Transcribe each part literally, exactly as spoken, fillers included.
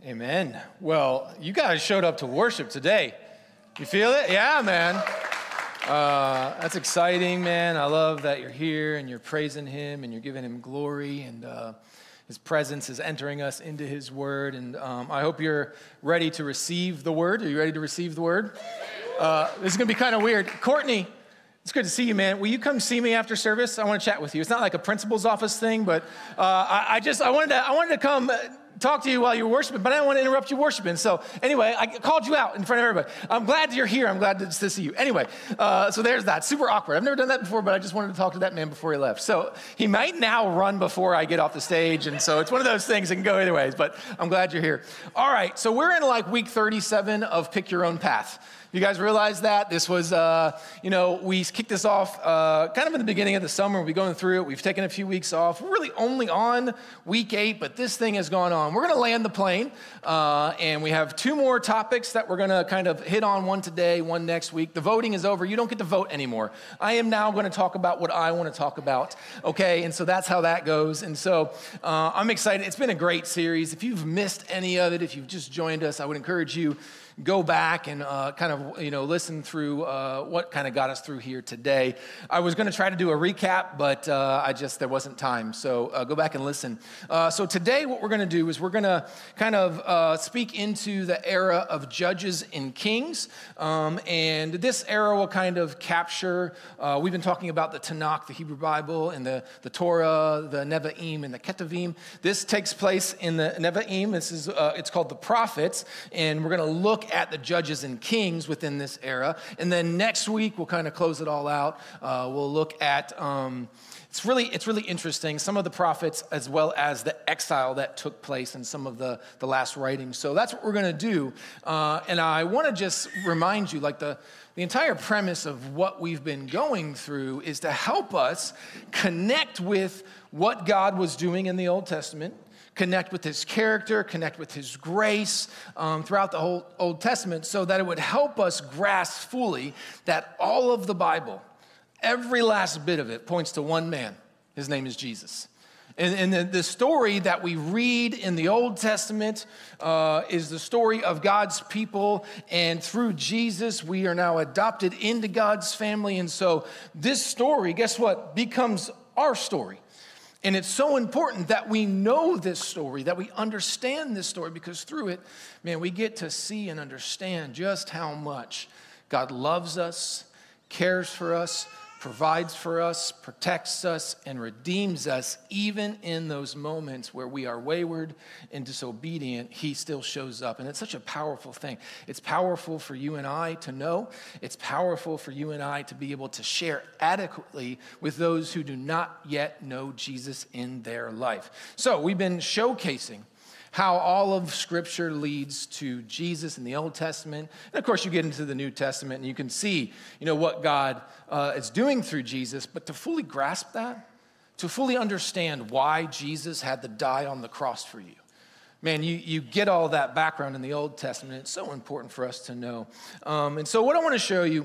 Amen. Well, you guys showed up to worship today. You feel it? Yeah, man. Uh, that's exciting, man. I love that you're here and you're praising him and you're giving him glory, and uh, his presence is entering us into his word. And um, I hope you're ready to receive the word. Are you ready to receive the word? Uh, this is going to be kind of weird. Courtney, it's good to see you, man. Will you come see me after service? I want to chat with you. It's not like a principal's office thing, but uh, I, I just, I wanted to, I wanted to come talk to you while you were worshiping, but I didn't want to interrupt you worshiping. So anyway, I called you out in front of everybody. I'm glad you're here. I'm glad to, to see you. Anyway, uh, so there's that. Super awkward. I've never done that before, but I just wanted to talk to that man before he left. So he might now run before I get off the stage, and so it's one of those things that can go either ways, but I'm glad you're here. All right, so we're in like week thirty-seven of Pick Your Own Path. You guys realize that? This was, uh, you know, we kicked this off uh, kind of in the beginning of the summer. We'll be going through it. We've taken a few weeks off. We're really only on week eight, but this thing has gone on. We're going to land the plane, uh, and we have two more topics that we're going to kind of hit on, one today, one next week. The voting is over. You don't get to vote anymore. I am now going to talk about what I want to talk about, okay? And so that's how that goes. And so uh, I'm excited. It's been a great series. If you've missed any of it, if you've just joined us, I would encourage you go back and uh, kind of, you know, listen through uh, what kind of got us through here today. I was going to try to do a recap, but uh, I just, there wasn't time. So uh, go back and listen. Uh, so today what we're going to do is we're going to kind of uh, speak into the era of judges and kings. Um, and this era will kind of capture, uh, we've been talking about the Tanakh, the Hebrew Bible, and the, the Torah, the Nevi'im, and the Ketuvim. This takes place in the Nevi'im. This is, uh, it's called the prophets. And we're going to look at the judges and kings within this era. And then next week, we'll kind of close it all out. Uh, we'll look at, um, it's really it's really interesting, some of the prophets as well as the exile that took place in some of the, the last writings. So that's what we're going to do. Uh, and I want to just remind you, like the, the entire premise of what we've been going through is to help us connect with what God was doing in the Old Testament, connect with his character, connect with his grace um, throughout the whole Old Testament, so that it would help us grasp fully that all of the Bible, every last bit of it, points to one man. His name is Jesus. And, and the, the story that we read in the Old Testament uh, is the story of God's people, and through Jesus, we are now adopted into God's family. And so this story, guess what, becomes our story. And it's so important that we know this story, that we understand this story, because through it, man, we get to see and understand just how much God loves us, cares for us, provides for us, protects us, and redeems us. Even in those moments where we are wayward and disobedient, he still shows up. And it's such a powerful thing. It's powerful for you and I to know. It's powerful for you and I to be able to share adequately with those who do not yet know Jesus in their life. So we've been showcasing how all of Scripture leads to Jesus in the Old Testament. And of course, you get into the New Testament and you can see, you know, what God uh, is doing through Jesus. But to fully grasp that, to fully understand why Jesus had to die on the cross for you, man, you, you get all that background in the Old Testament. It's so important for us to know. Um, and so what I want to show you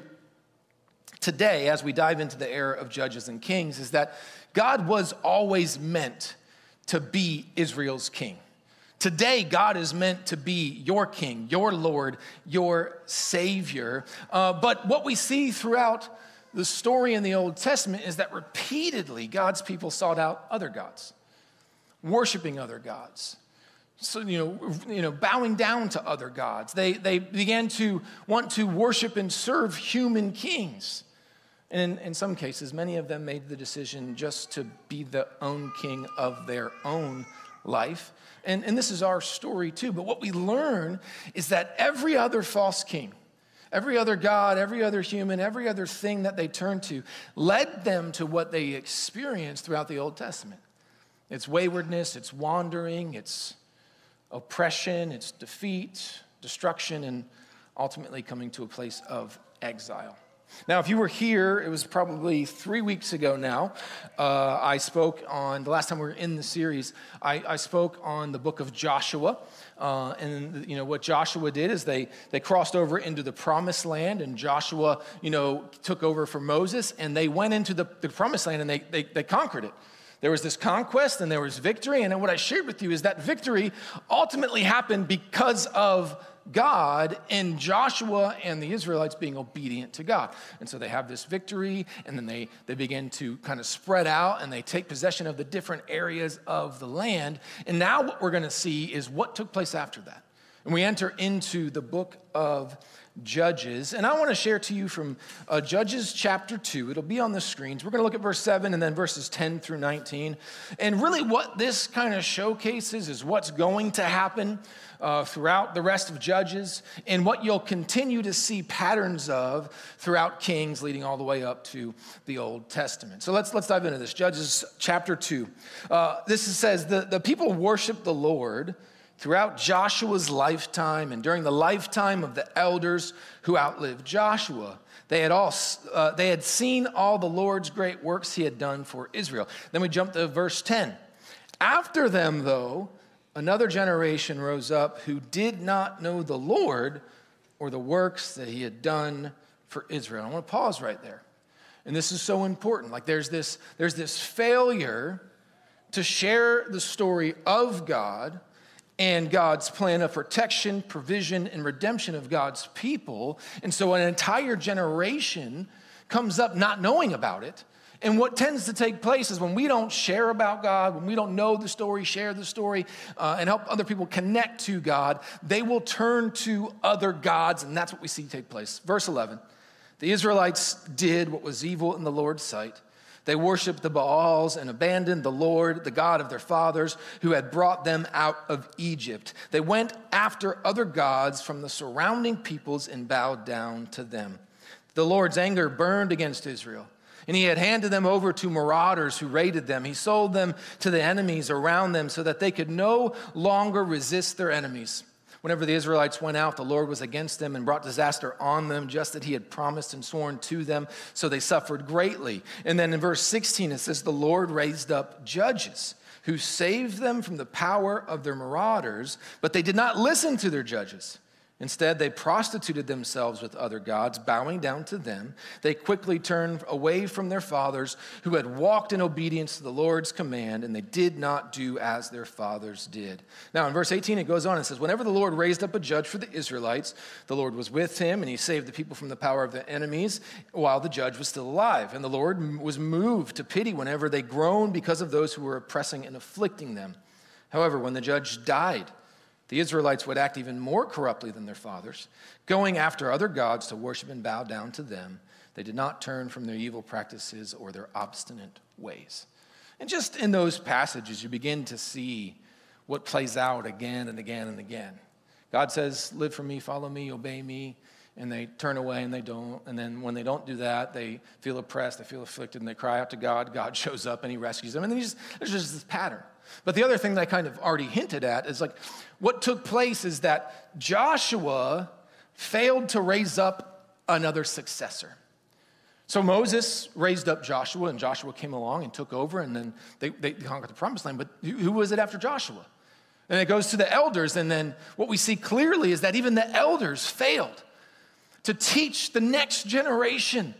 today, as we dive into the era of judges and kings, is that God was always meant to be Israel's king. Today, God is meant to be your king, your Lord, your Savior. Uh, but what we see throughout the story in the Old Testament is that repeatedly God's people sought out other gods, worshiping other gods, so, you know, you know, bowing down to other gods. They, they began to want to worship and serve human kings. And in, in some cases, many of them made the decision just to be the own king of their own life. And, and this is our story too. But what we learn is that every other false king, every other god, every other human, every other thing that they turned to led them to what they experienced throughout the Old Testament. It's waywardness, it's wandering, it's oppression, it's defeat, destruction, and ultimately coming to a place of exile. Now, if you were here, it was probably three weeks ago now, uh, I spoke on, the last time we were in the series, I, I spoke on the book of Joshua. Uh, and, you know, what Joshua did is they, they crossed over into the promised land, and Joshua, you know, took over for Moses, and they went into the, the promised land, and they, they, they conquered it. There was this conquest and there was victory. And what I shared with you is that victory ultimately happened because of God and Joshua and the Israelites being obedient to God. And so they have this victory, and then they, they begin to kind of spread out, and they take possession of the different areas of the land. And now what we're going to see is what took place after that. And we enter into the book of Judges. And I want to share to you from uh, Judges chapter two. It'll be on the screens. We're going to look at verse seven and then verses ten through nineteen. And really what this kind of showcases is what's going to happen uh, throughout the rest of Judges and what you'll continue to see patterns of throughout Kings leading all the way up to the Old Testament. So let's let's dive into this. Judges chapter two. Uh, this says, the, the people worshiped the Lord throughout Joshua's lifetime and during the lifetime of the elders who outlived Joshua. They had all uh, they had seen all the Lord's great works he had done for Israel. Then we jump to verse ten. After them, though, another generation rose up who did not know the Lord or the works that he had done for Israel. I want to pause right there. And this is so important. Like there's this, there's this failure to share the story of God and God's plan of protection, provision, and redemption of God's people. And so an entire generation comes up not knowing about it. And what tends to take place is when we don't share about God, when we don't know the story, share the story, uh, and help other people connect to God, they will turn to other gods, and that's what we see take place. Verse eleven, the Israelites did what was evil in the Lord's sight. They worshiped the Baals and abandoned the Lord, the God of their fathers, who had brought them out of Egypt. They went after other gods from the surrounding peoples and bowed down to them. The Lord's anger burned against Israel, and he had handed them over to marauders who raided them. He sold them to the enemies around them so that they could no longer resist their enemies. Whenever the Israelites went out, the Lord was against them and brought disaster on them, just as he had promised and sworn to them, so they suffered greatly. And then in verse sixteen, it says, the Lord raised up judges who saved them from the power of their marauders, but they did not listen to their judges. Instead, they prostituted themselves with other gods, bowing down to them. They quickly turned away from their fathers who had walked in obedience to the Lord's command, and they did not do as their fathers did. Now, in verse eighteen, it goes on and says, whenever the Lord raised up a judge for the Israelites, the Lord was with him, and he saved the people from the power of the enemies while the judge was still alive. And the Lord was moved to pity whenever they groaned because of those who were oppressing and afflicting them. However, when the judge died, the Israelites would act even more corruptly than their fathers, going after other gods to worship and bow down to them. They did not turn from their evil practices or their obstinate ways. And just in those passages, you begin to see what plays out again and again and again. God says, live for me, follow me, obey me, and they turn away and they don't. And then when they don't do that, they feel oppressed, they feel afflicted, and they cry out to God. God shows up and he rescues them. And then just, there's just this pattern. But the other thing that I kind of already hinted at is like what took place is that Joshua failed to raise up another successor. So Moses raised up Joshua, and Joshua came along and took over, and then they, they conquered the promised land. But who was it after Joshua? And it goes to the elders, and then what we see clearly is that even the elders failed to teach the next generation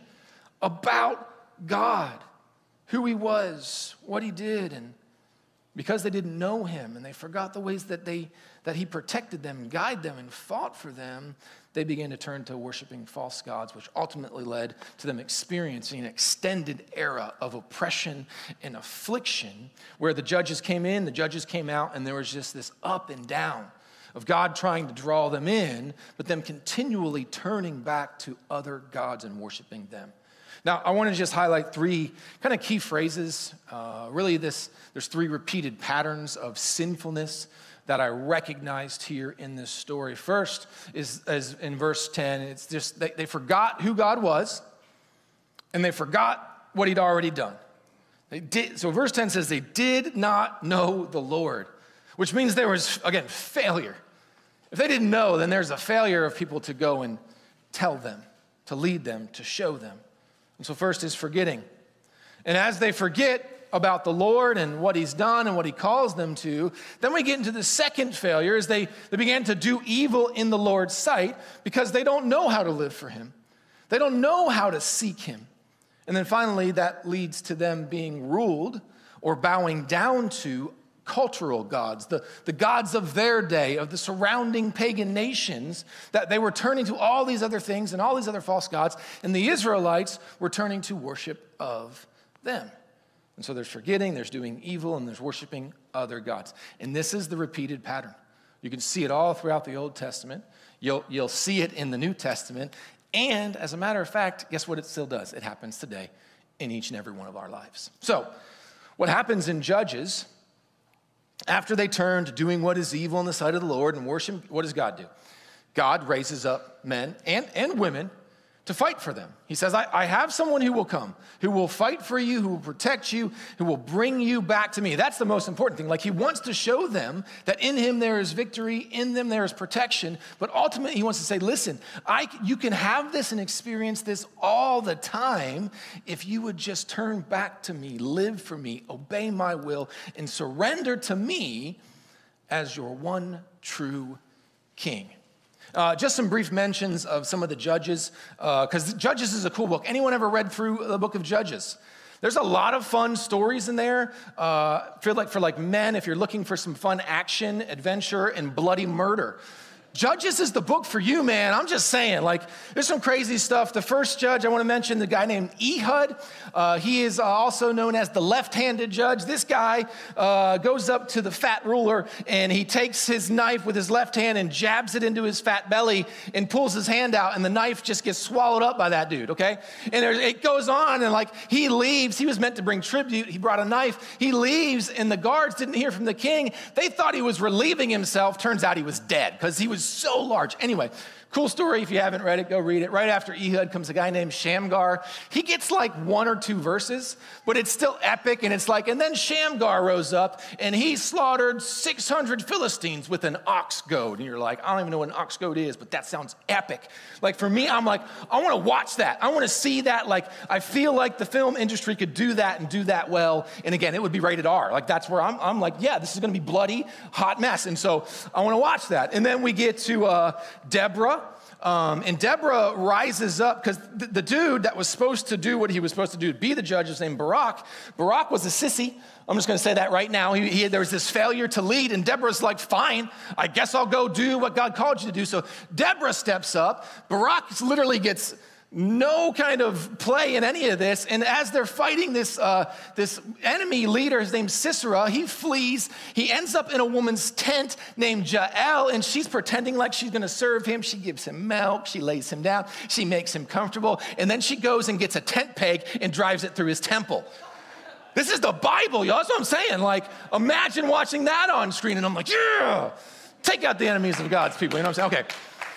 about God, who he was, what he did, and because they didn't know him and they forgot the ways that they that he protected them, guided them, and fought for them, they began to turn to worshiping false gods, which ultimately led to them experiencing an extended era of oppression and affliction, where the judges came in, the judges came out, and there was just this up and down of God trying to draw them in, but them continually turning back to other gods and worshiping them. Now, I want to just highlight three kind of key phrases. Uh, really, this there's three repeated patterns of sinfulness that I recognized here in this story. First is, is in verse ten. It's just they, they forgot who God was, and they forgot what he'd already done. They did. So verse ten says they did not know the Lord, which means there was, again, failure. If they didn't know, then there's a failure of people to go and tell them, to lead them, to show them. And so first is forgetting. And as they forget about the Lord and what he's done and what he calls them to, then we get into the second failure is they, they began to do evil in the Lord's sight because they don't know how to live for him. They don't know how to seek him. And then finally, that leads to them being ruled or bowing down to cultural gods, the, the gods of their day, of the surrounding pagan nations, that they were turning to all these other things and all these other false gods, and the Israelites were turning to worship of them. And so there's forgetting, there's doing evil, and there's worshiping other gods. And this is the repeated pattern. You can see it all throughout the Old Testament. You'll, you'll see it in the New Testament. And as a matter of fact, guess what it still does? It happens today in each and every one of our lives. So what happens in Judges, after they turn to doing what is evil in the sight of the Lord and worship, what does God do? God raises up men and, and women to fight for them. He says, I, I have someone who will come, who will fight for you, who will protect you, who will bring you back to me. That's the most important thing. Like, he wants to show them that in him there is victory, in them there is protection, but ultimately he wants to say, listen, I, you can have this and experience this all the time if you would just turn back to me, live for me, obey my will, and surrender to me as your one true king. Uh, just some brief mentions of some of the Judges, because uh, Judges is a cool book. Anyone ever read through the book of Judges? There's a lot of fun stories in there. Uh, feel like for like men, if you're looking for some fun action, adventure, and bloody murder. Judges is the book for you, man. I'm just saying, like, there's some crazy stuff. The first judge, I want to mention the guy named Ehud. Uh, he is uh, also known as the left-handed judge. This guy uh, goes up to the fat ruler, and he takes his knife with his left hand and jabs it into his fat belly and pulls his hand out, and the knife just gets swallowed up by that dude, okay? And there, it goes on, and like, he leaves. He was meant to bring tribute. He brought a knife. He leaves, and the guards didn't hear from the king. They thought he was relieving himself. Turns out he was dead because he was so large. Anyway, cool story. If you haven't read it, go read it. Right after Ehud comes a guy named Shamgar. He gets like one or two verses, but it's still epic. And it's like, and then Shamgar rose up and he slaughtered six hundred Philistines with an ox goad. And you're like, I don't even know what an ox goad is, but that sounds epic. Like for me, I'm like, I want to watch that. I want to see that. Like, I feel like the film industry could do that and do that well. And again, it would be rated R. Like, that's where I'm, I'm like, yeah, this is going to be bloody, hot mess. And so I want to watch that. And then we get to uh, Deborah. Um, and Deborah rises up because the, the dude that was supposed to do what he was supposed to do, be the judge, is named Barak. Barak was a sissy. I'm just going to say that right now. He, he, there was this failure to lead, and Deborah's like, fine, I guess I'll go do what God called you to do. So Deborah steps up. Barak literally gets no kind of play in any of this. And as they're fighting this uh, this enemy leader, his name's Sisera, he flees. He ends up in a woman's tent named Jael, and she's pretending like she's going to serve him. She gives him milk. She lays him down. She makes him comfortable. And then she goes and gets a tent peg and drives it through his temple. This is the Bible, y'all. That's what I'm saying. Like, imagine watching that on screen, and I'm like, yeah, take out the enemies of God's people. You know what I'm saying? Okay.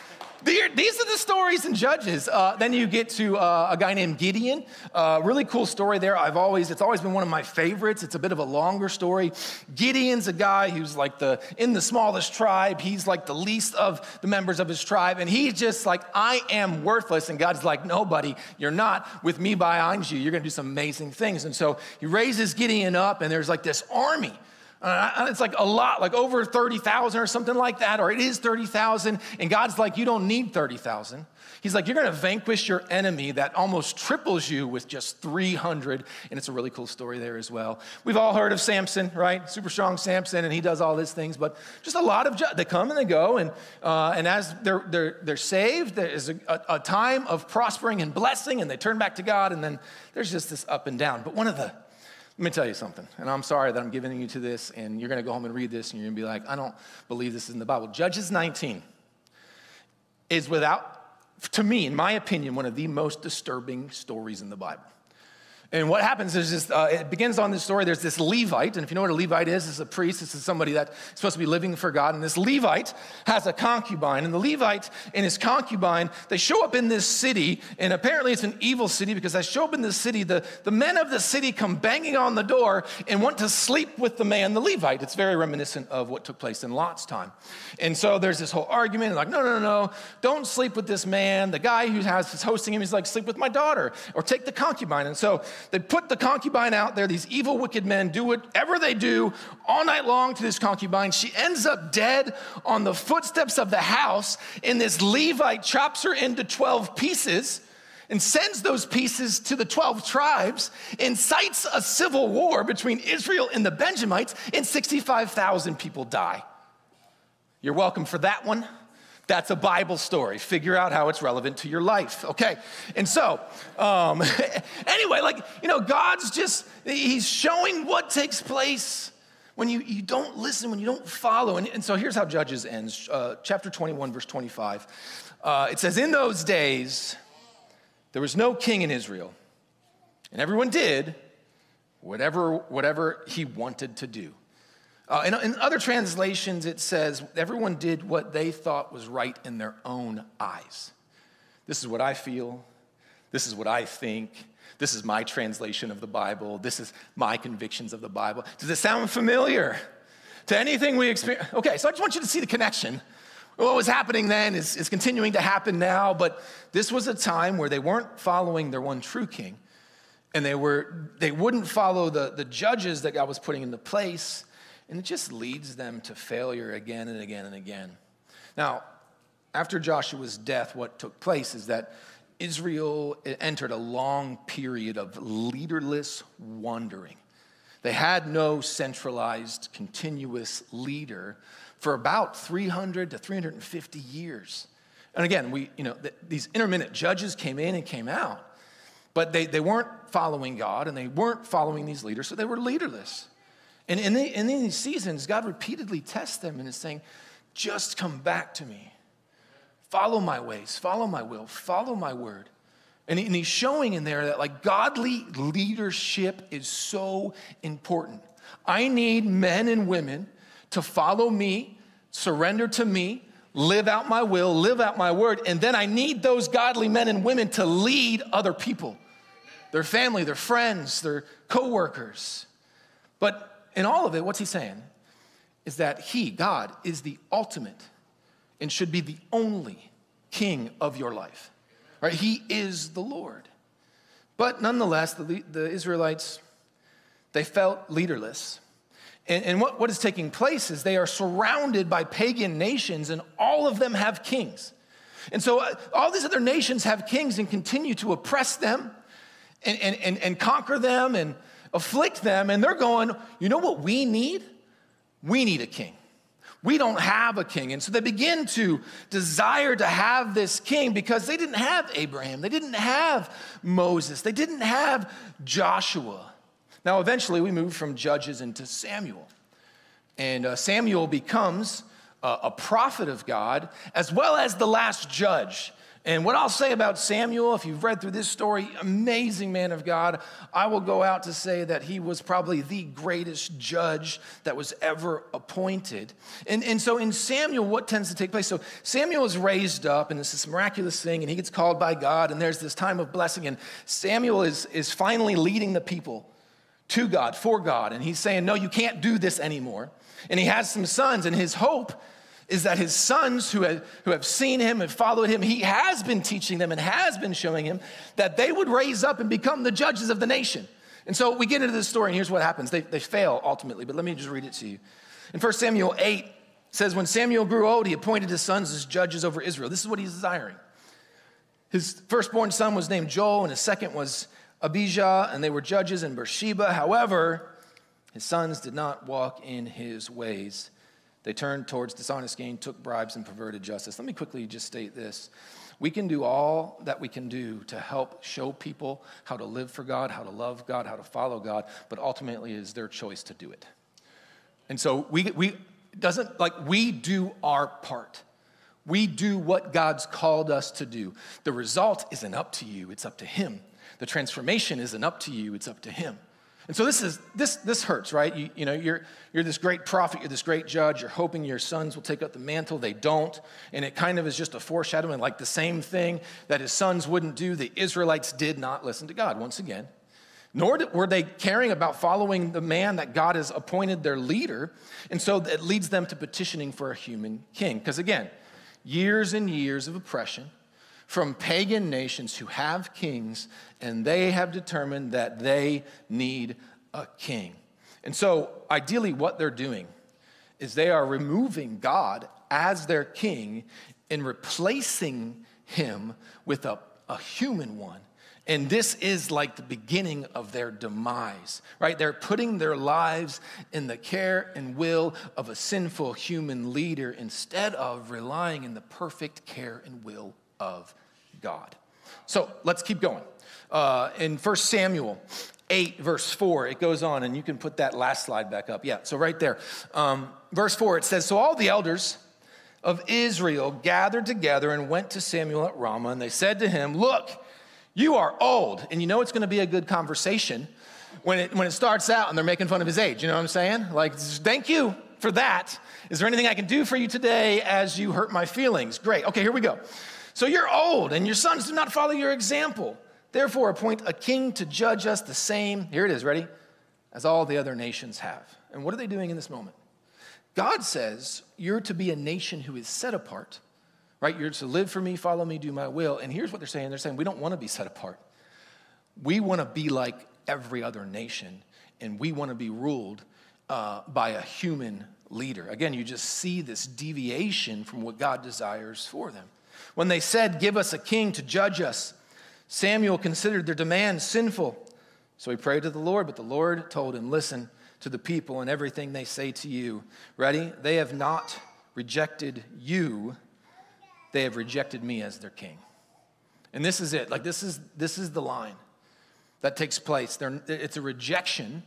These are the stories in Judges. Uh, then you get to uh, a guy named Gideon. Uh, really cool story there. I've always, it's always been one of my favorites. It's a bit of a longer story. Gideon's a guy who's like the, in the smallest tribe. He's like the least of the members of his tribe. And he's just like, I am worthless. And God's like, no, buddy, you're not. With me behind you, you're going to do some amazing things. And so he raises Gideon up, and there's like this army. Uh, it's like a lot, like over thirty thousand or something like that, or it is thirty thousand. And God's like, you don't need thirty thousand. He's like, you're going to vanquish your enemy that almost triples you with just three hundred. And it's a really cool story there as well. We've all heard of Samson, right? Super strong Samson, and he does all these things. But just a lot of, ju- they come and they go. And uh, and as they're, they're, they're saved, there is a, a, a time of prospering and blessing, and they turn back to God. And then there's just this up and down. But one of the Let me tell you something, and I'm sorry that I'm giving you to this, and you're going to go home and read this, and you're going to be like, I don't believe this is in the Bible. Judges nineteen is without, to me, in my opinion, one of the most disturbing stories in the Bible. And what happens is this, uh, it begins on this story. There's this Levite, and if you know what a Levite is, it's a priest. This is somebody that's supposed to be living for God. And this Levite has a concubine, and the Levite and his concubine, they show up in this city, and apparently it's an evil city because they show up in this city. The, the men of the city come banging on the door and want to sleep with the man, the Levite. It's very reminiscent of what took place in Lot's time. And so there's this whole argument, like, no, no, no, don't sleep with this man. The guy who has is hosting him, he's like, sleep with my daughter, or take the concubine. And so they put the concubine out there. These evil, wicked men do whatever they do all night long to this concubine. She ends up dead on the footsteps of the house, and this Levite chops her into twelve pieces and sends those pieces to the twelve tribes, incites a civil war between Israel and the Benjamites, and sixty-five thousand people die. You're welcome for that one. That's a Bible story. Figure out how it's relevant to your life, okay? And so, um, anyway, like, you know, God's just, he's showing what takes place when you, you don't listen, when you don't follow. And, and so here's how Judges ends, uh, chapter twenty-one, verse twenty-five. Uh, it says, in those days, there was no king in Israel, and everyone did whatever, whatever he wanted to do. Uh, in, in other translations, it says everyone did what they thought was right in their own eyes. This is what I feel. This is what I think. This is my translation of the Bible. This is my convictions of the Bible. Does it sound familiar to anything we experience? Okay, so I just want you to see the connection. What was happening then is, is continuing to happen now, but this was a time where they weren't following their one true king, and they were they wouldn't follow the, the judges that God was putting into place, and it just leads them to failure again and again and again. Now, after Joshua's death, what took place is that Israel entered a long period of leaderless wandering. They had no centralized, continuous leader for about three hundred to three hundred fifty years. And again, we, you know, th- these intermittent judges came in and came out, but they, they weren't following God and they weren't following these leaders, so they were leaderless. And in, the, in these seasons, God repeatedly tests them and is saying, just come back to me. Follow my ways, follow my will, follow my word. And, he, and he's showing in there that like godly leadership is so important. I need men and women to follow me, surrender to me, live out my will, live out my word, and then I need those godly men and women to lead other people, their family, their friends, their coworkers. But in all of it, what's he saying? Is that he, God, is the ultimate and should be the only king of your life. Right? He is the Lord. But nonetheless, the, the Israelites, they felt leaderless. And, and what, what is taking place is they are surrounded by pagan nations, and all of them have kings. And so uh, all these other nations have kings and continue to oppress them and, and, and, and conquer them and afflict them. And they're going, you know what we need? We need a king. We don't have a king. And so they begin to desire to have this king because they didn't have Abraham. They didn't have Moses. They didn't have Joshua. Now, eventually, we move from Judges into Samuel. And uh, Samuel becomes uh, a prophet of God as well as the last judge. And what I'll say about Samuel, if you've read through this story, amazing man of God, I will go out to say that he was probably the greatest judge that was ever appointed. And, and so in Samuel, what tends to take place? So Samuel is raised up, and it's this miraculous thing, and he gets called by God, and there's this time of blessing, and Samuel is, is finally leading the people to God, for God, and he's saying, no, you can't do this anymore. And he has some sons, and his hope is that his sons who have, who have seen him and followed him, he has been teaching them and has been showing him that they would raise up and become the judges of the nation. And so we get into this story, and here's what happens. They, they fail ultimately, but let me just read it to you. In First Samuel eight, it says, when Samuel grew old, he appointed his sons as judges over Israel. This is what he's desiring. His firstborn son was named Joel, and his second was Abijah, and they were judges in Beersheba. However, his sons did not walk in his ways. They turned towards dishonest gain, took bribes, and perverted justice. Let me quickly just state this. We can do all that we can do to help show people how to live for God, how to love God, how to follow God, but ultimately it is their choice to do it. And so we we doesn't like we do our part. We do what God's called us to do. The result isn't up to you, it's up to him. The transformation isn't up to you, it's up to him. And so this is this this hurts, right? You, you know, you're you're this great prophet, you're this great judge, you're hoping your sons will take up the mantle. They don't. And it kind of is just a foreshadowing, like the same thing that his sons wouldn't do. The Israelites did not listen to God once again. Nor were they caring about following the man that God has appointed their leader. And so it leads them to petitioning for a human king. Because again, years and years of oppression from pagan nations who have kings, and they have determined that they need a king. And so ideally what they're doing is they are removing God as their king and replacing him with a, a human one. And this is like the beginning of their demise, right? They're putting their lives in the care and will of a sinful human leader instead of relying in the perfect care and will of God. So let's keep going. Uh, in First Samuel eight, verse four, it goes on, and you can put that last slide back up. Yeah, so right there. Um, verse four, it says, so all the elders of Israel gathered together and went to Samuel at Ramah, and they said to him, look, you are old, and you know it's going to be a good conversation when it when it starts out and they're making fun of his age. You know what I'm saying? Like, thank you for that. Is there anything I can do for you today as you hurt my feelings? Great. Okay, here we go. So you're old, and your sons do not follow your example. Therefore, appoint a king to judge us the same, here it is, ready, as all the other nations have. And what are they doing in this moment? God says you're to be a nation who is set apart. Right? You're to live for me, follow me, do my will. And here's what they're saying. They're saying we don't want to be set apart. We want to be like every other nation, and we want to be ruled uh, by a human leader. Again, you just see this deviation from what God desires for them. When they said, give us a king to judge us, Samuel considered their demand sinful. So he prayed to the Lord, but the Lord told him, listen to the people and everything they say to you. Ready? They have not rejected you. They have rejected me as their king. And this is it. Like this is this is the line that takes place. They're, it's a rejection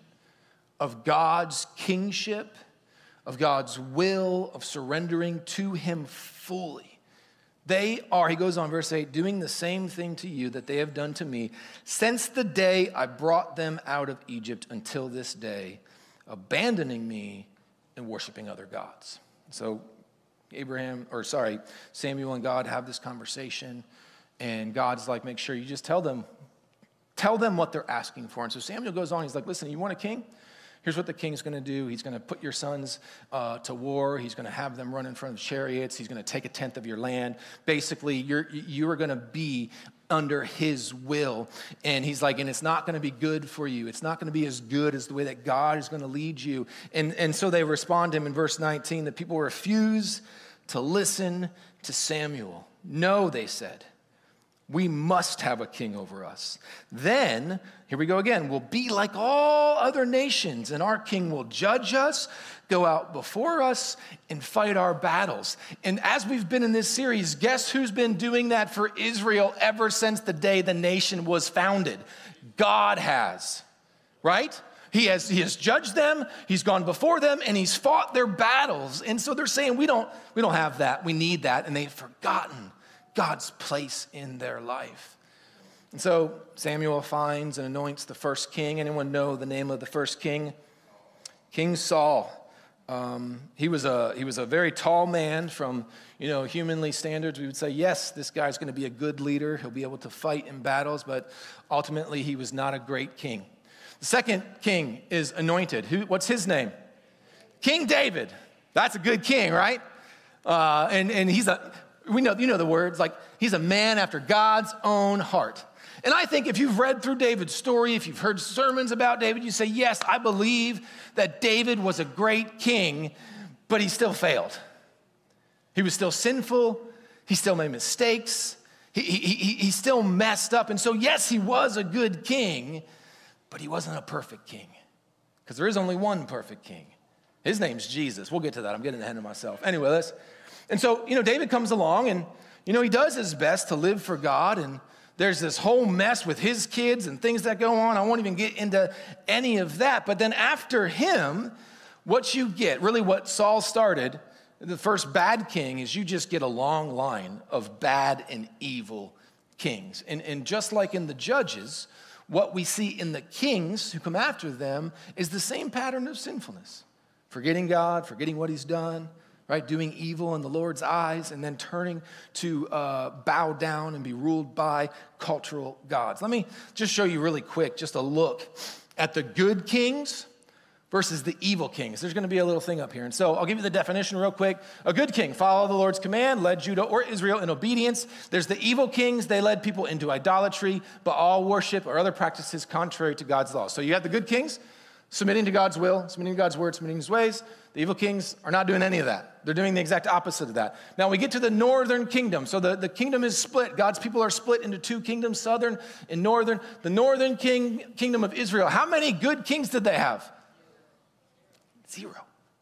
of God's kingship, of God's will, of surrendering to him fully. They are, he goes on, verse eight, doing the same thing to you that they have done to me since the day I brought them out of Egypt until this day, abandoning me and worshiping other gods. So Abraham, or sorry, Samuel and God have this conversation, and God's like, make sure you just tell them, tell them what they're asking for. And so Samuel goes on, he's like, listen, you want a king? Here's what the king's going to do. He's going to put your sons uh, to war. He's going to have them run in front of chariots. He's going to take a tenth of your land. Basically, you're you are going to be under his will. And he's like, and it's not going to be good for you. It's not going to be as good as the way that God is going to lead you. And, and so they respond to him in verse nineteen, that people refuse to listen to Samuel. No, they said, we must have a king over us. Then, here we go again, we'll be like all other nations, and our king will judge us, go out before us, and fight our battles. And as we've been in this series, guess who's been doing that for Israel ever since the day the nation was founded? God has, right? He has, he has judged them, he's gone before them, and he's fought their battles. And so they're saying, we don't, we don't have that, we need that, and they've forgotten God's place in their life. And so Samuel finds and anoints the first king. Anyone know the name of the first king? King Saul. Um, he was a he was a very tall man. From, you know, humanly standards, we would say, yes, this guy's going to be a good leader. He'll be able to fight in battles, but ultimately he was not a great king. The second king is anointed. Who? What's his name? King David. That's a good king, right? Uh, and and he's a We know, you know the words, like he's a man after God's own heart. And I think if you've read through David's story, if you've heard sermons about David, you say, yes, I believe that David was a great king, but he still failed. He was still sinful. He still made mistakes. He, he, he, he still messed up. And so, yes, he was a good king, but he wasn't a perfect king, because there is only one perfect king. His name's Jesus. We'll get to that. I'm getting ahead of myself. Anyway, let's... And so, you know, David comes along and, you know, he does his best to live for God. And there's this whole mess with his kids and things that go on. I won't even get into any of that. But then after him, what you get, really what Saul started, the first bad king, is you just get a long line of bad and evil kings. And, and just like in the judges, what we see in the kings who come after them is the same pattern of sinfulness. Forgetting God, forgetting what he's done, right? Doing evil in the Lord's eyes, and then turning to uh, bow down and be ruled by cultural gods. Let me just show you really quick, just a look at the good kings versus the evil kings. There's going to be a little thing up here. And so I'll give you the definition real quick. A good king followed the Lord's command, led Judah or Israel in obedience. There's the evil kings. They led people into idolatry, Baal worship, or other practices contrary to God's law. So you have the good kings, submitting to God's will, submitting to God's word, submitting to his ways. The evil kings are not doing any of that. They're doing the exact opposite of that. Now we get to the northern kingdom. So the, the kingdom is split. God's people are split into two kingdoms, southern and northern. The northern king, kingdom of Israel. How many good kings did they have? Zero.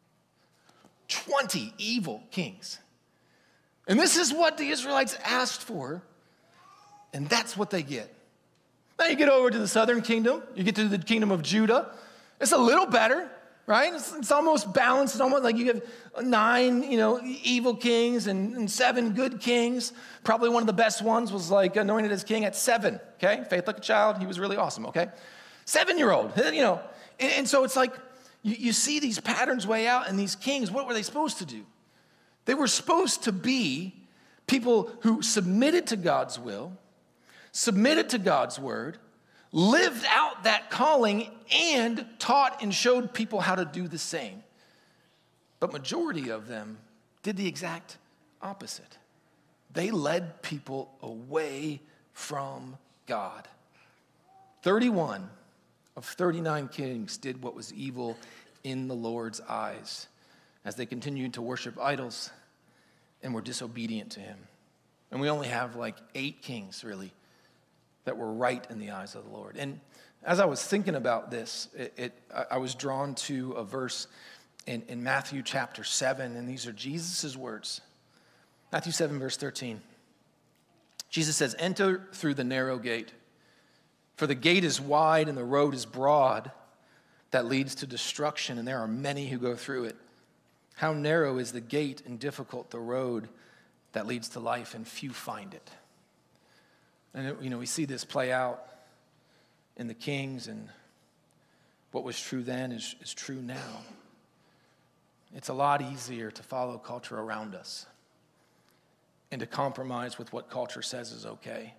twenty evil kings. And this is what the Israelites asked for, and that's what they get. Now you get over to the southern kingdom. You get to the kingdom of Judah. It's a little better, right? It's, it's almost balanced. It's almost like you have nine, you know, evil kings and, and seven good kings. Probably one of the best ones was like anointed as king at seven, okay? Faith like a child. He was really awesome, okay? Seven-year-old, you know. And, and so it's like you, you see these patterns way out, and these kings, what were they supposed to do? They were supposed to be people who submitted to God's will, submitted to God's word, lived out that calling, and taught and showed people how to do the same. But majority of them did the exact opposite. They led people away from God. thirty-one of thirty-nine kings did what was evil in the Lord's eyes as they continued to worship idols and were disobedient to him. And we only have like eight kings, really, that were right in the eyes of the Lord. And as I was thinking about this, it, it, I was drawn to a verse in, in Matthew chapter seven, and these are Jesus' words. Matthew seven, verse thirteen. Jesus says, "Enter through the narrow gate, for the gate is wide and the road is broad that leads to destruction, and there are many who go through it. How narrow is the gate and difficult the road that leads to life, and few find it." And, you know, we see this play out in the kings, and what was true then is, is true now. It's a lot easier to follow culture around us and to compromise with what culture says is okay.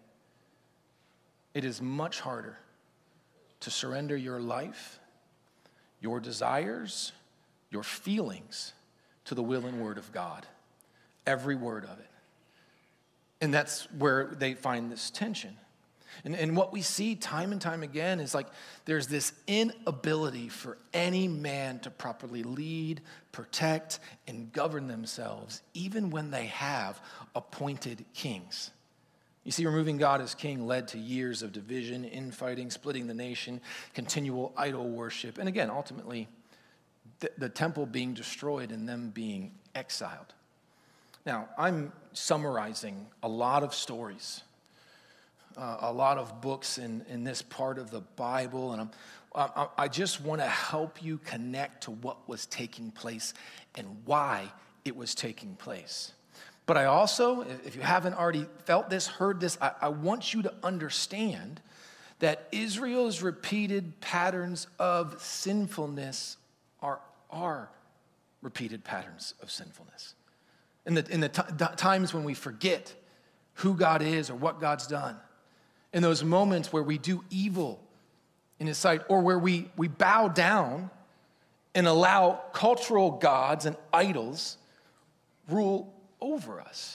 It is much harder to surrender your life, your desires, your feelings to the will and word of God. Every word of it. And that's where they find this tension. And, and what we see time and time again is like there's this inability for any man to properly lead, protect, and govern themselves, even when they have appointed kings. You see, removing God as king led to years of division, infighting, splitting the nation, continual idol worship, and again, ultimately, the, the temple being destroyed and them being exiled. Now, I'm summarizing a lot of stories, uh, a lot of books in, in this part of the Bible, and I'm, I, I just want to help you connect to what was taking place and why it was taking place. But I also, if you haven't already felt this, heard this, I, I want you to understand that Israel's repeated patterns of sinfulness are our repeated patterns of sinfulness. In the, in the t- times when we forget who God is or what God's done, in those moments where we do evil in his sight, or where we, we bow down and allow cultural gods and idols rule over us.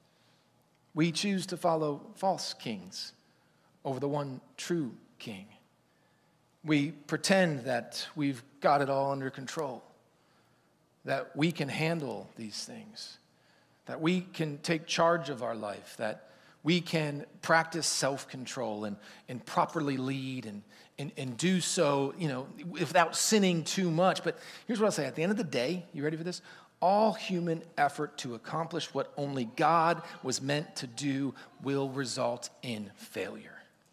We choose to follow false kings over the one true king. We pretend that we've got it all under control, that we can handle these things, that we can take charge of our life, that we can practice self-control and, and properly lead and, and, and do so, you know, without sinning too much. But here's what I'll say. At the end of the day, you ready for this? All human effort to accomplish what only God was meant to do will result in failure.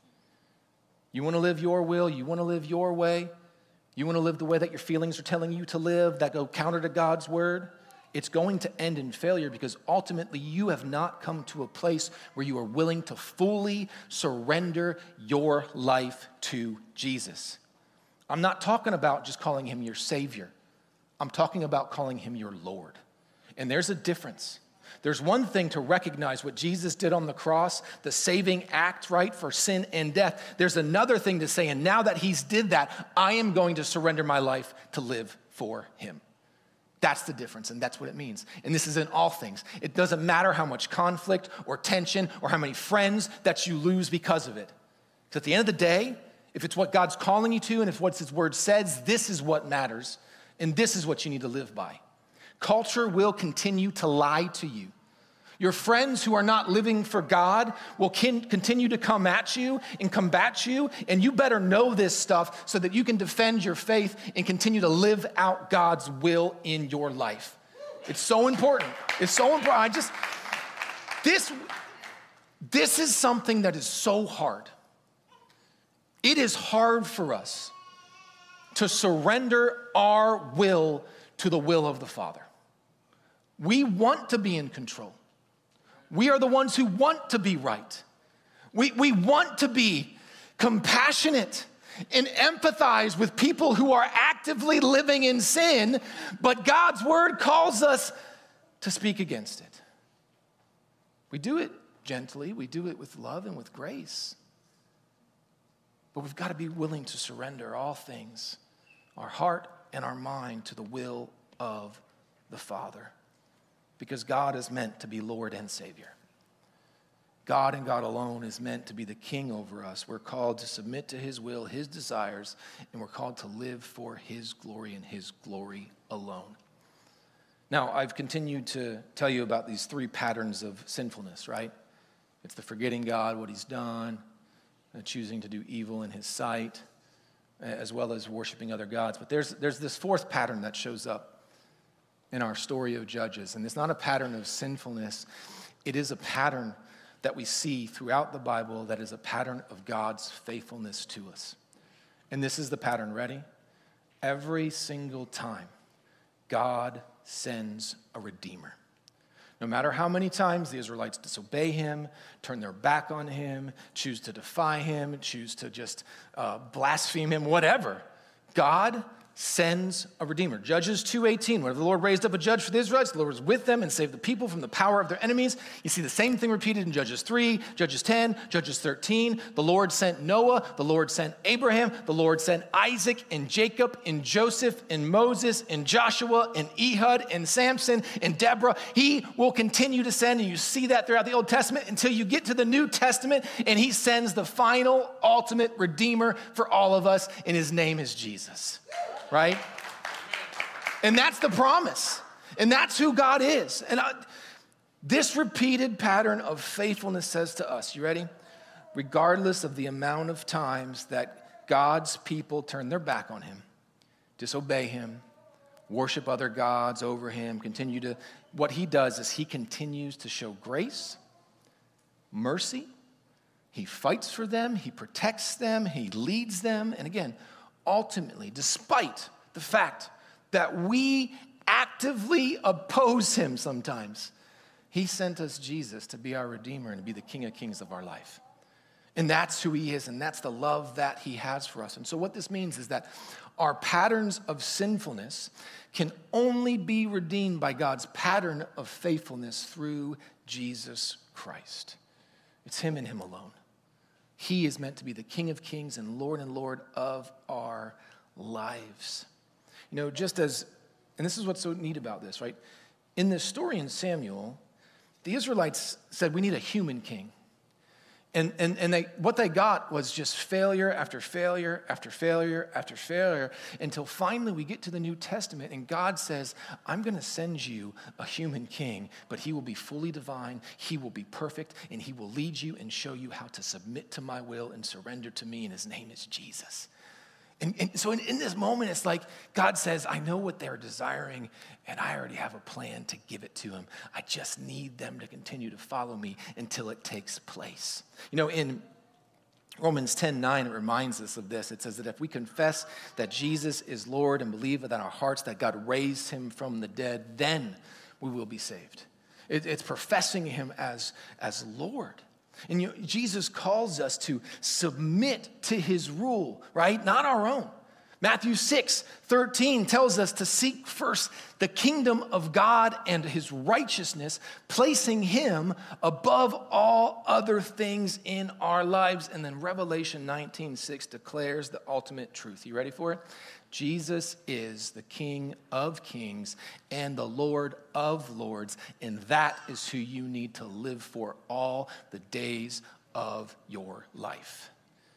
You want to live your will? You want to live your way? You want to live the way that your feelings are telling you to live, that go counter to God's word? It's going to end in failure because ultimately you have not come to a place where you are willing to fully surrender your life to Jesus. I'm not talking about just calling him your Savior. I'm talking about calling him your Lord. And there's a difference. There's one thing to recognize what Jesus did on the cross, the saving act, right, for sin and death. There's another thing to say, and now that he's did that, I am going to surrender my life to live for him. That's the difference, and that's what it means. And this is in all things. It doesn't matter how much conflict or tension or how many friends that you lose because of it. Because at the end of the day, if it's what God's calling you to, and if what his word says, this is what matters, and this is what you need to live by. Culture will continue to lie to you. Your friends who are not living for God will continue to come at you and combat you, and you better know this stuff so that you can defend your faith and continue to live out God's will in your life. It's so important. It's so important. I just, this, this is something that is so hard. It is hard for us to surrender our will to the will of the Father. We want to be in control. We are the ones who want to be right. We, we want to be compassionate and empathize with people who are actively living in sin, but God's word calls us to speak against it. We do it gently. We do it with love and with grace. But we've got to be willing to surrender all things, our heart and our mind, to the will of the Father. Because God is meant to be Lord and Savior. God and God alone is meant to be the King over us. We're called to submit to his will, his desires, and we're called to live for his glory and his glory alone. Now, I've continued to tell you about these three patterns of sinfulness, right? It's the forgetting God, what he's done, and choosing to do evil in his sight, as well as worshiping other gods. But there's, there's this fourth pattern that shows up in our story of Judges. And it's not a pattern of sinfulness. It is a pattern that we see throughout the Bible that is a pattern of God's faithfulness to us. And this is the pattern. Ready? Every single time, God sends a redeemer. No matter how many times the Israelites disobey him, turn their back on him, choose to defy him, choose to just uh, blaspheme him, whatever, God sends a redeemer. Judges two eighteen, where the Lord raised up a judge for the Israelites, the Lord was with them and saved the people from the power of their enemies. You see the same thing repeated in Judges three, Judges ten, Judges thirteen. The Lord sent Noah, the Lord sent Abraham, the Lord sent Isaac and Jacob and Joseph and Moses and Joshua and Ehud and Samson and Deborah. He will continue to send, and you see that throughout the Old Testament until you get to the New Testament, and he sends the final, ultimate redeemer for all of us, and his name is Jesus. Right? And that's the promise. And that's who God is. And I, this repeated pattern of faithfulness says to us, you ready? Regardless of the amount of times that God's people turn their back on him, disobey him, worship other gods over him, continue to, what he does is he continues to show grace, mercy. He fights for them. He protects them. He leads them. And again, ultimately, despite the fact that we actively oppose him sometimes, he sent us Jesus to be our Redeemer and to be the King of Kings of our life. And that's who he is, and that's the love that he has for us. And so what this means is that our patterns of sinfulness can only be redeemed by God's pattern of faithfulness through Jesus Christ. It's him and him alone. He is meant to be the King of Kings and Lord and Lord of our lives. You know, just as, and this is what's so neat about this, right? In this story in Samuel, the Israelites said, we need a human king. And, and, and they, what they got was just failure after failure after failure after failure until finally we get to the New Testament and God says, I'm going to send you a human king, but he will be fully divine, he will be perfect, and he will lead you and show you how to submit to my will and surrender to me, and his name is Jesus. And, and so in, in this moment, it's like God says, I know what they're desiring, and I already have a plan to give it to them. I just need them to continue to follow me until it takes place. You know, in Romans ten nine, it reminds us of this. It says that if we confess that Jesus is Lord and believe within our hearts that God raised him from the dead, then we will be saved. It, it's professing him as, as Lord. And you know, Jesus calls us to submit to his rule, right? Not our own. Matthew six thirteen tells us to seek first the kingdom of God and his righteousness, placing him above all other things in our lives. And then Revelation nineteen six declares the ultimate truth. You ready for it? Jesus is the King of kings and the Lord of lords, and that is who you need to live for all the days of your life.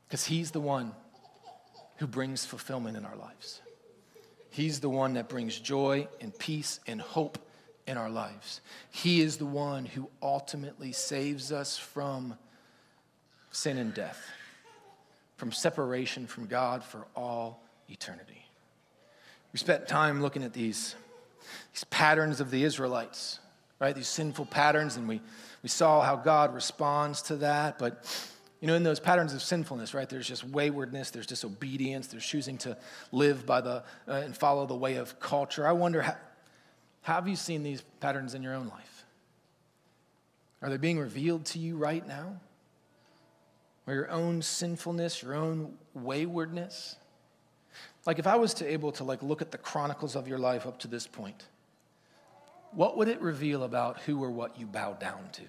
Because he's the one who brings fulfillment in our lives. He's the one that brings joy and peace and hope in our lives. He is the one who ultimately saves us from sin and death, from separation from God for all eternity. We spent time looking at these, these patterns of the Israelites, right? These sinful patterns, and we, we saw how God responds to that. But, you know, in those patterns of sinfulness, right, there's just waywardness, there's disobedience, there's choosing to live by the, uh, and follow the way of culture. I wonder, how, how have you seen these patterns in your own life? Are they being revealed to you right now? Or your own sinfulness, your own waywardness? Like if I was to able to like look at the chronicles of your life up to this point, what would it reveal about who or what you bow down to?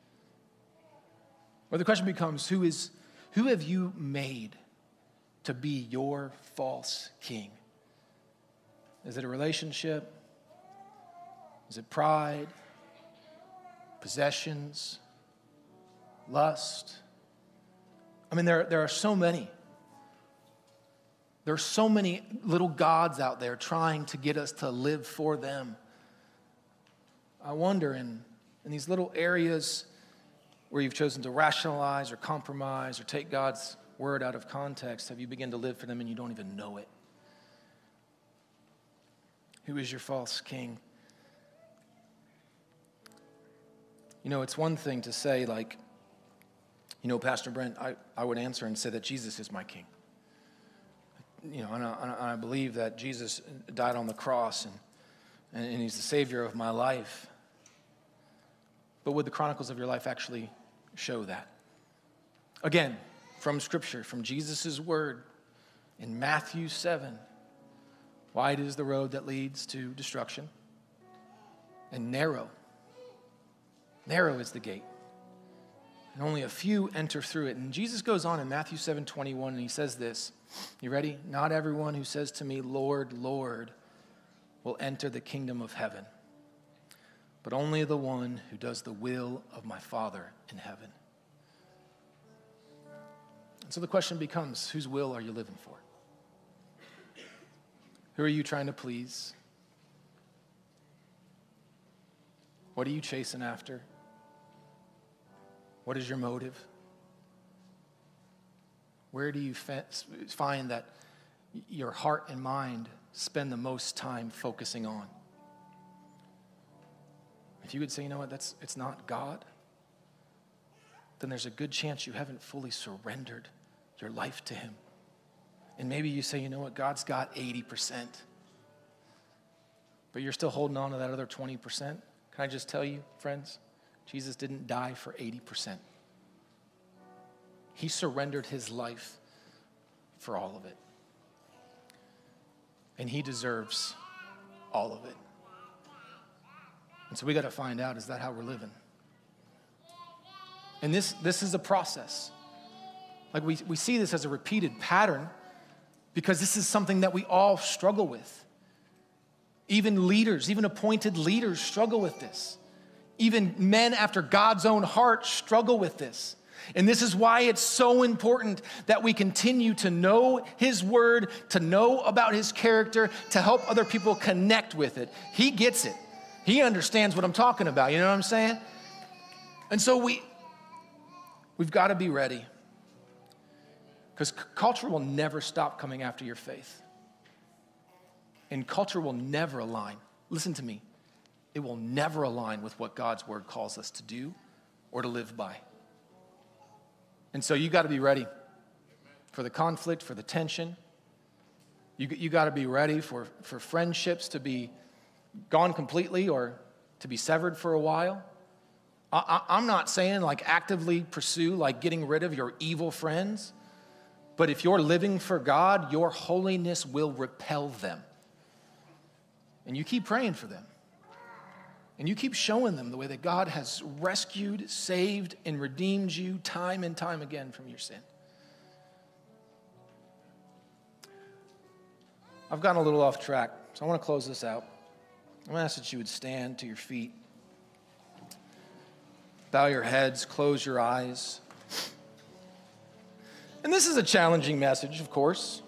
Or the question becomes, who is, who have you made to be your false king? Is it a relationship? Is it pride? Possessions? Lust? I mean, there, there are so many. There are so many little gods out there trying to get us to live for them. I wonder, in, in these little areas where you've chosen to rationalize or compromise or take God's word out of context, have you begun to live for them and you don't even know it? Who is your false king? You know, it's one thing to say, like, you know, Pastor Brent, I, I would answer and say that Jesus is my king. You know, and I, and I believe that Jesus died on the cross and, and he's the Savior of my life. But would the chronicles of your life actually show that? Again, from Scripture, from Jesus' word in Matthew seven, wide is the road that leads to destruction, and narrow, narrow is the gate. And only a few enter through it. And Jesus goes on in Matthew seven twenty-one, and he says this. You ready? Not everyone who says to me, Lord, Lord, will enter the kingdom of heaven, but only the one who does the will of my Father in heaven. And so the question becomes, whose will are you living for? Who are you trying to please? What are you chasing after? What is your motive? Where do you find that your heart and mind spend the most time focusing on? If you would say, you know what, that's it's not God, then there's a good chance you haven't fully surrendered your life to him. And maybe you say, you know what, God's got eighty percent, but you're still holding on to that other twenty percent. Can I just tell you, friends, Jesus didn't die for eighty percent. He surrendered his life for all of it. And he deserves all of it. And so we got to find out, is that how we're living? And this, this is a process. Like we, we see this as a repeated pattern because this is something that we all struggle with. Even leaders, even appointed leaders struggle with this. Even men after God's own heart struggle with this. And this is why it's so important that we continue to know his word, to know about his character, to help other people connect with it. He gets it. He understands what I'm talking about. You know what I'm saying? And so we, we've got to be ready. Because culture will never stop coming after your faith. And culture will never align. Listen to me. It will never align with what God's word calls us to do or to live by. And so you got to be ready for the conflict, for the tension. You, you got to be ready for, for friendships to be gone completely or to be severed for a while. I, I, I'm not saying like actively pursue like getting rid of your evil friends, but if you're living for God, your holiness will repel them. And you keep praying for them. And you keep showing them the way that God has rescued, saved, and redeemed you time and time again from your sin. I've gotten a little off track, so I want to close this out. I'm going to ask that you would stand to your feet. Bow your heads, close your eyes. And this is a challenging message, of course.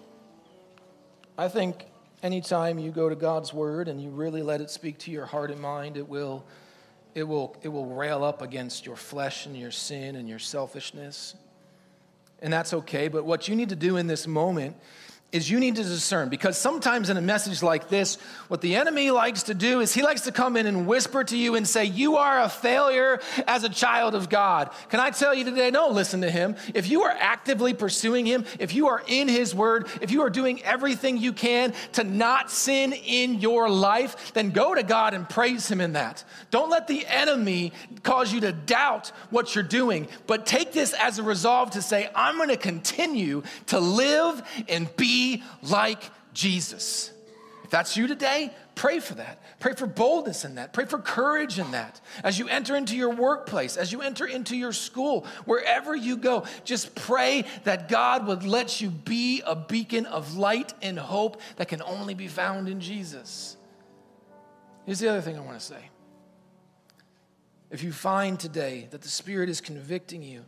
I think anytime you go to God's word and you really let it speak to your heart and mind, it will, it will, it will rail up against your flesh and your sin and your selfishness. And that's okay, but what you need to do in this moment is you need to discern, because sometimes in a message like this, what the enemy likes to do is he likes to come in and whisper to you and say, you are a failure as a child of God. Can I tell you today, don't listen to him. If you are actively pursuing him, if you are in his word, if you are doing everything you can to not sin in your life, then go to God and praise him in that. Don't let the enemy cause you to doubt what you're doing, but take this as a resolve to say, I'm going to continue to live and be like Jesus. If that's you today, pray for that. Pray for boldness in that. Pray for courage in that. As you enter into your workplace, as you enter into your school, wherever you go, just pray that God would let you be a beacon of light and hope that can only be found in Jesus. Here's the other thing I want to say. If you find today that the Spirit is convicting you,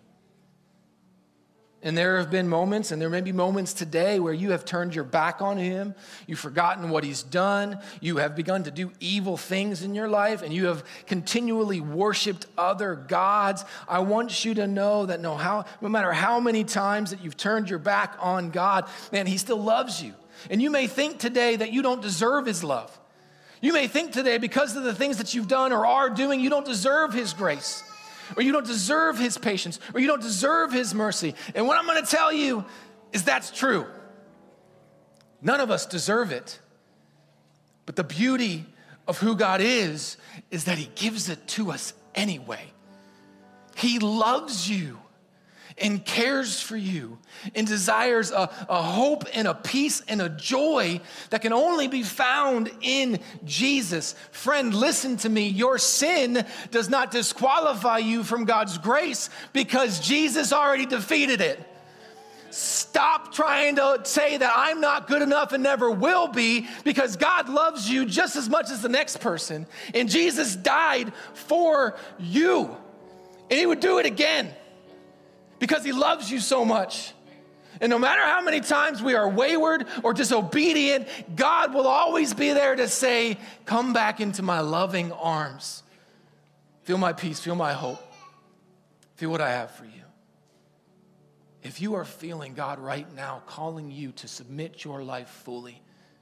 and there have been moments, and there may be moments today where you have turned your back on him, you've forgotten what he's done, you have begun to do evil things in your life, and you have continually worshiped other gods, I want you to know that no, how, no matter how many times that you've turned your back on God, man, he still loves you. And you may think today that you don't deserve his love. You may think today because of the things that you've done or are doing, you don't deserve his grace. Or you don't deserve his patience, or you don't deserve his mercy. And what I'm going to tell you is that's true. None of us deserve it. But the beauty of who God is, is that he gives it to us anyway. He loves you and cares for you and desires a, a hope and a peace and a joy that can only be found in Jesus. Friend, listen to me. Your sin does not disqualify you from God's grace because Jesus already defeated it. Stop trying to say that I'm not good enough and never will be, because God loves you just as much as the next person. And Jesus died for you. And he would do it again, because he loves you so much. And no matter how many times we are wayward or disobedient, God will always be there to say, come back into my loving arms. Feel my peace, feel my hope. Feel what I have for you. If you are feeling God right now calling you to submit your life fully,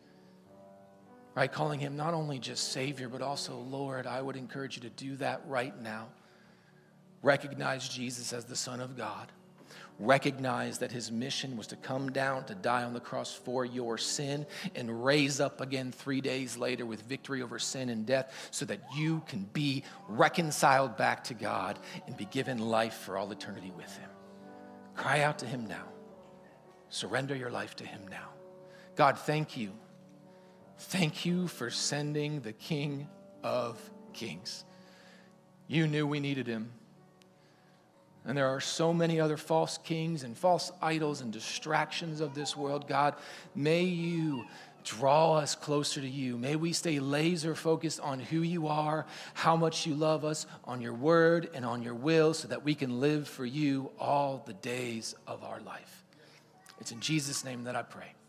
right, calling him not only just Savior, but also Lord, I would encourage you to do that right now. Recognize Jesus as the Son of God. Recognize that his mission was to come down, to die on the cross for your sin, and raise up again three days later with victory over sin and death, so that you can be reconciled back to God and be given life for all eternity with him. Cry out to him now. Surrender your life to him now. God, thank you. Thank you for sending the King of Kings. You knew we needed him. And there are so many other false kings and false idols and distractions of this world. God, may you draw us closer to you. May we stay laser focused on who you are, how much you love us, on your word and on your will, so that we can live for you all the days of our life. It's in Jesus' name that I pray.